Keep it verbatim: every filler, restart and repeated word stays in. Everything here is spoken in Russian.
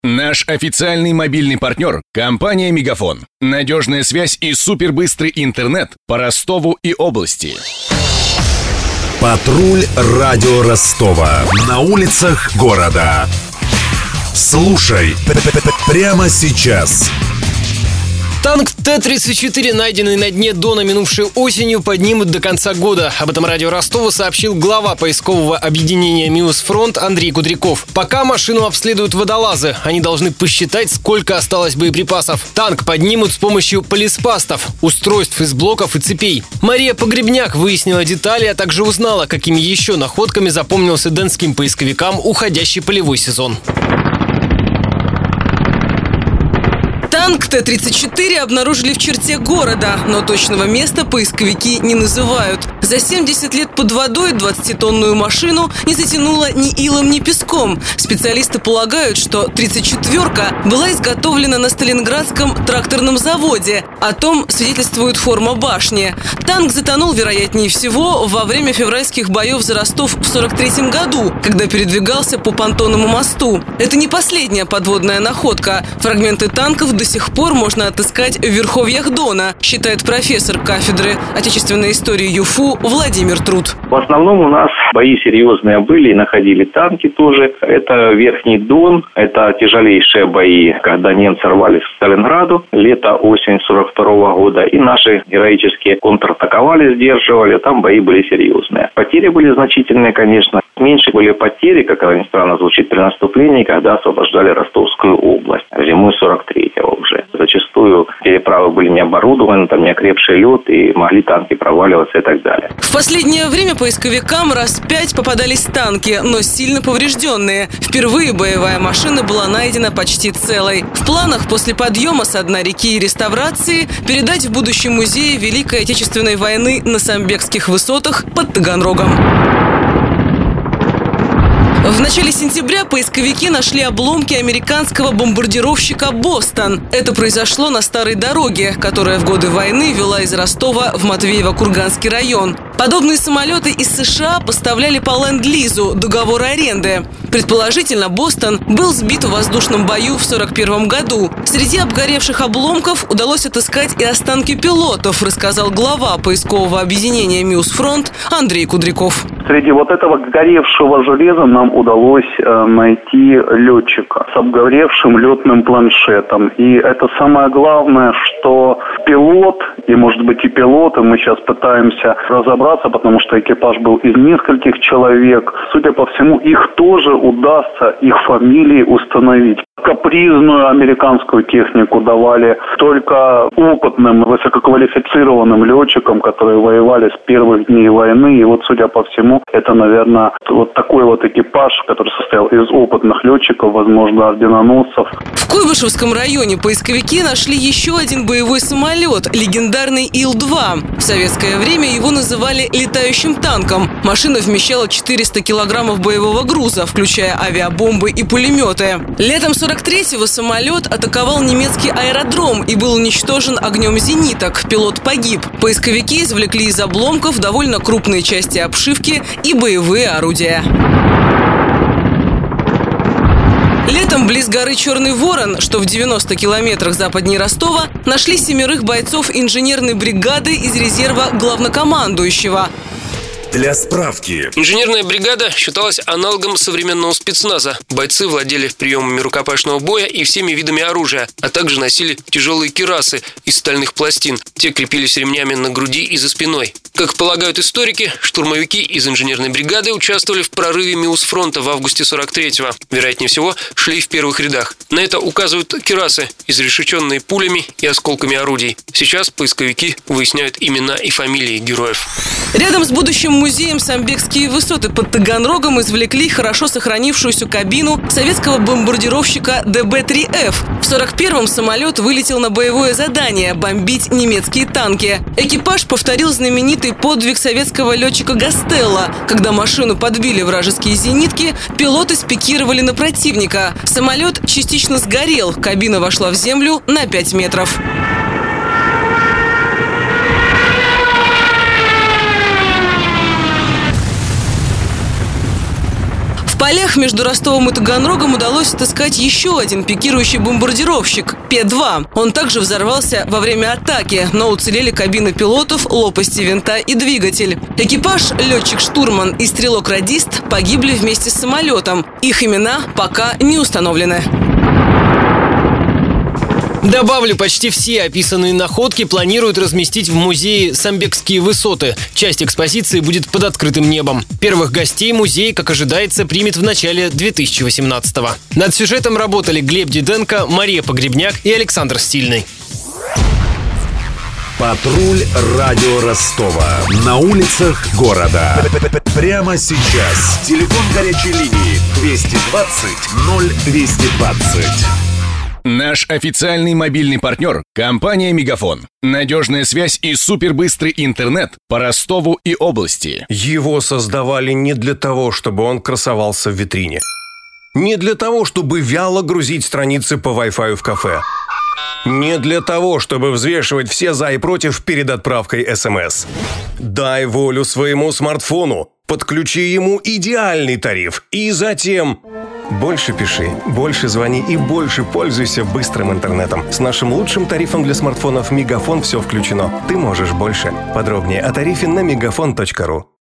Наш официальный мобильный партнер – компания «Мегафон». Надежная связь и супербыстрый интернет по Ростову и области. Патруль радио Ростова. На улицах города. Слушай прямо сейчас. Танк Т тридцать четыре, найденный на дне Дона минувшей осенью, поднимут до конца года. Об этом радио Ростова сообщил глава поискового объединения «Миусфронт» Андрей Кудряков. Пока машину обследуют водолазы. Они должны посчитать, сколько осталось боеприпасов. Танк поднимут с помощью полиспастов, устройств из блоков и цепей. Мария Погребняк выяснила детали, а также узнала, какими еще находками запомнился донским поисковикам уходящий полевой сезон. Танк Т тридцать четыре обнаружили в черте города, но точного места поисковики не называют. За семьдесят лет под водой двадцатитонную машину не затянуло ни илом, ни песком. Специалисты полагают, что тридцать четвёрка была изготовлена на Сталинградском тракторном заводе. О том свидетельствует форма башни. Танк затонул, вероятнее всего, во время февральских боев за Ростов в сорок третьем году, когда передвигался по понтонному мосту. Это не последняя подводная находка. Фрагменты танков до сих пор можно отыскать в верховьях Дона, считает профессор кафедры отечественной истории ЮФУ Владимир Труд. В основном у нас бои серьезные были, и находили танки тоже. Это Верхний Дон, это тяжелейшие бои, когда немцы рвались к Сталинграду, лето-осень сорок второго года, и наши героически контратаковали, сдерживали, там бои были серьезные. Потери были значительные, конечно. Меньше были потери, как это ни странно звучит, при наступлении, когда освобождали Ростовскую область зимой сорок третьего уже. Зачастую переправы были не оборудованы, там не окрепший лед, и могли танки проваливаться и так далее. В последнее время поисковикам раз пять попадались танки, но сильно поврежденные. Впервые боевая машина была найдена почти целой. В планах после подъема с дна реки и реставрации передать в будущем музее Великой Отечественной войны на Самбекских высотах под Таганрогом. В начале сентября поисковики нашли обломки американского бомбардировщика «Бостон». Это произошло на старой дороге, которая в годы войны вела из Ростова в Матвеево-Курганский район. Подобные самолеты из США поставляли по ленд-лизу, договору аренды. Предположительно, «Бостон» был сбит в воздушном бою в сорок первом году. Среди обгоревших обломков удалось отыскать и останки пилотов, рассказал глава поискового объединения «Миусфронт» Андрей Кудряков. Среди вот этого горевшего железа нам удалось э, найти летчика с обгоревшим летным планшетом. И это самое главное, что пилот, и может быть и пилоты, мы сейчас пытаемся разобраться, потому что экипаж был из нескольких человек. Судя по всему, их тоже удастся, их фамилии установить. Капризную американскую технику давали только опытным, высококвалифицированным летчикам, которые воевали с первых дней войны. И вот, судя по всему, это, наверное, вот такой вот экипаж, который состоял из опытных летчиков, возможно, орденоносцев. В Куйбышевском районе поисковики нашли еще один боевой самолет, легендарный Ил два. В советское время его называли летающим танком. Машина вмещала четыреста килограммов боевого груза, включая авиабомбы и пулеметы. Летом сорок третьего самолет атаковал немецкий аэродром и был уничтожен огнем зениток. Пилот погиб. Поисковики извлекли из обломков довольно крупные части обшивки и боевые орудия. Летом близ горы Черный Ворон, что в девяноста километрах западнее Ростова, нашли семерых бойцов инженерной бригады из резерва главнокомандующего. Для справки. Инженерная бригада считалась аналогом современного спецназа. Бойцы владели приемами рукопашного боя и всеми видами оружия, а также носили тяжелые кирасы из стальных пластин. Те крепились ремнями на груди и за спиной. Как полагают историки, штурмовики из инженерной бригады участвовали в прорыве Миусфронта в августе сорок третьего. Вероятнее всего, шли в первых рядах. На это указывают кирасы, изрешеченные пулями и осколками орудий. Сейчас поисковики выясняют имена и фамилии героев. Рядом с будущим музеем Самбекские высоты под Таганрогом извлекли хорошо сохранившуюся кабину советского бомбардировщика Дэ Бэ три Эф. В сорок первом самолет вылетел на боевое задание – бомбить немецкие танки. Экипаж повторил знаменитый подвиг советского летчика Гастелло. Когда машину подбили вражеские зенитки, пилоты спикировали на противника. Самолет частично сгорел, кабина вошла в землю на пять метров. В полях между Ростовом и Таганрогом удалось отыскать еще один пикирующий бомбардировщик – Пе два. Он также взорвался во время атаки, но уцелели кабины пилотов, лопасти винта и двигатель. Экипаж, летчик-штурман и стрелок-радист погибли вместе с самолетом. Их имена пока не установлены. Добавлю, почти все описанные находки планируют разместить в музее «Самбекские высоты». Часть экспозиции будет под открытым небом. Первых гостей музей, как ожидается, примет в начале две тысячи восемнадцатого. Над сюжетом работали Глеб Диденко, Мария Погребняк и Александр Стильный. Патруль радио Ростова. На улицах города. Прямо сейчас. Телефон горячей линии двести двадцать ноль двести двадцать. Наш официальный мобильный партнер – компания «Мегафон». Надежная связь и супербыстрый интернет по Ростову и области. Его создавали не для того, чтобы он красовался в витрине. Не для того, чтобы вяло грузить страницы по Wi-Fi в кафе. Не для того, чтобы взвешивать все за и против перед отправкой эс эм эс. Дай волю своему смартфону. Подключи ему идеальный тариф. И затем... Больше пиши, больше звони и больше пользуйся быстрым интернетом. С нашим лучшим тарифом для смартфонов «Мегафон» все включено. Ты можешь больше. Подробнее о тарифе на мегафон точка ру.